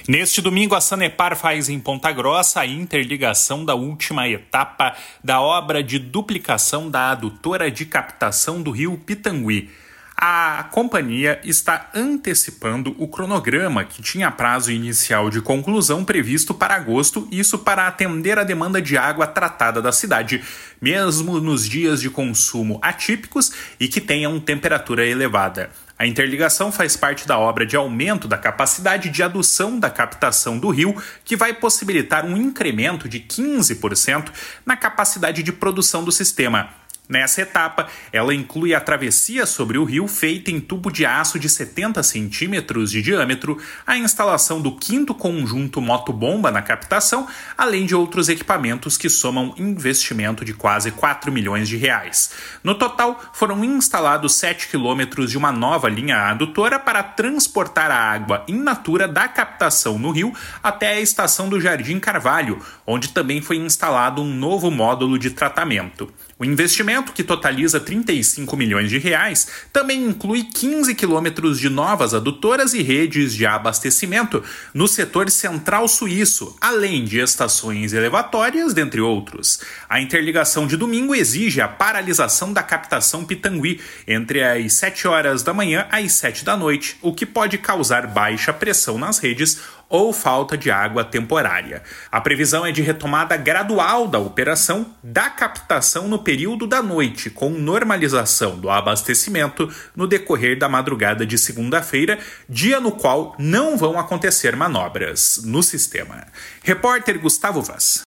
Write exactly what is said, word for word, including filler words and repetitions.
Neste domingo, a Sanepar faz em Ponta Grossa a interligação da última etapa da obra de duplicação da adutora de captação do rio Pitangui. A companhia está antecipando o cronograma que tinha prazo inicial de conclusão previsto para agosto, isso para atender a demanda de água tratada da cidade, mesmo nos dias de consumo atípicos e que tenham temperatura elevada. A interligação faz parte da obra de aumento da capacidade de adução da captação do rio, que vai possibilitar um incremento de quinze por cento na capacidade de produção do sistema. Nessa etapa, ela inclui a travessia sobre o rio feita em tubo de aço de setenta centímetros de diâmetro, a instalação do quinto conjunto motobomba na captação, além de outros equipamentos que somam investimento de quase quatro milhões de reais. No total, foram instalados sete quilômetros de uma nova linha adutora para transportar a água in natura da captação no rio até a estação do Jardim Carvalho, onde também foi instalado um novo módulo de tratamento. O investimento, que totaliza trinta e cinco milhões de reais, também inclui quinze quilômetros de novas adutoras e redes de abastecimento no setor central suíço, além de estações elevatórias, dentre outros. A interligação de domingo exige a paralisação da captação Pitangui entre as sete horas da manhã às sete da noite, o que pode causar baixa pressão nas redes ou falta de água temporária. A previsão é de retomada gradual da operação da captação no período da noite, com normalização do abastecimento no decorrer da madrugada de segunda-feira, dia no qual não vão acontecer manobras no sistema. Repórter Gustavo Vaz.